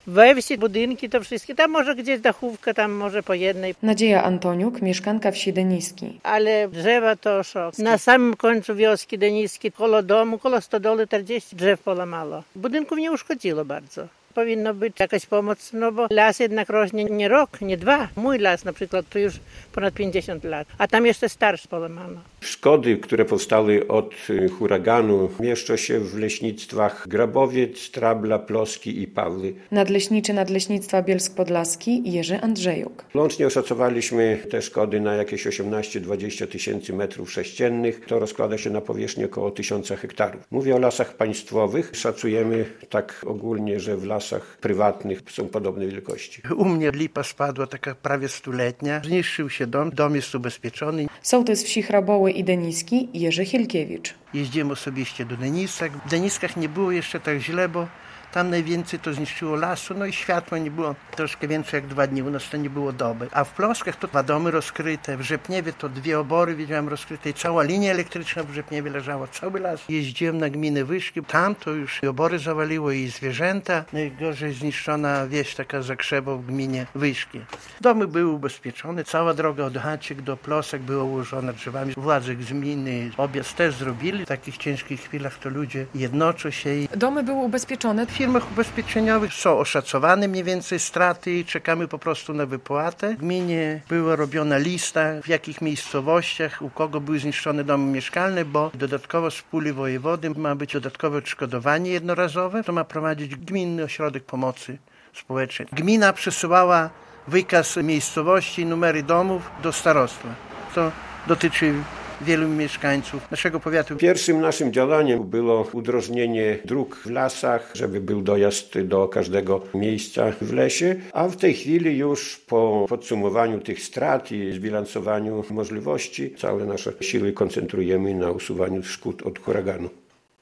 We wsi budynki to wszystkie, tam może gdzieś dachówka, tam może po jednej. Nadzieja Antoniuk, mieszkanka wsi Deniski. Ale drzewa to szok. Na samym końcu wioski Deniski, koło domu, koło stodoły 40 drzew polamało. Budynków nie uszkodziło bardzo. Powinno być jakaś pomoc, no bo las jednak rośnie nie rok, nie dwa. Mój las na przykład to już ponad 50 lat, a tam jeszcze starszy polamano. Szkody, które powstały od huraganu, mieszczą się w leśnictwach Grabowiec, Trabla, Ploski i Pawły. Nadleśniczy Nadleśnictwa Bielsk-Podlaski Jerzy Andrzejuk. Łącznie oszacowaliśmy te szkody na jakieś 18-20 tysięcy metrów sześciennych. To rozkłada się na powierzchnię około 1000 hektarów. Mówię o lasach państwowych. Szacujemy tak ogólnie, że w lasach prywatnych są podobne wielkości. U mnie lipa spadła, taka prawie 100-letnia. Zniszczył się dom jest ubezpieczony. Sołtys wsi Hraboły i Deniski Jerzy Hilkiewicz. Jeździłem osobiście do Denisek. W Deniskach nie było jeszcze tak źle, bo tam najwięcej to zniszczyło lasu, no i światła nie było troszkę więcej jak 2 dni, u nas to nie było doby. A w Ploskach to 2 domy rozkryte, w Rzepniewie to 2 obory widziałem rozkryte i cała linia elektryczna w Rzepniewie leżała, cały las. Jeździłem na gminę Wyszki, tam to już obory zawaliło i zwierzęta. Najgorzej zniszczona wieś taka Zakrzewo w gminie Wyszki. Domy były ubezpieczone, cała droga od Haczyk do Plosek była ułożona drzewami. Władze gminy objazd też zrobili. W takich ciężkich chwilach to ludzie jednoczą się. Domy były ubezpieczone. W firmach ubezpieczeniowych są oszacowane mniej więcej straty i czekamy po prostu na wypłatę. W gminie była robiona lista, w jakich miejscowościach, u kogo były zniszczone domy mieszkalne, bo dodatkowo z puli wojewody ma być dodatkowe odszkodowanie jednorazowe. To ma prowadzić Gminny Ośrodek Pomocy Społecznej. Gmina przesyłała wykaz miejscowości, numery domów do starostwa. To dotyczy wielu mieszkańców naszego powiatu. Pierwszym naszym działaniem było udrożnienie dróg w lasach, żeby był dojazd do każdego miejsca w lesie, a w tej chwili już po podsumowaniu tych strat i zbilansowaniu możliwości całe nasze siły koncentrujemy na usuwaniu szkód od huraganu.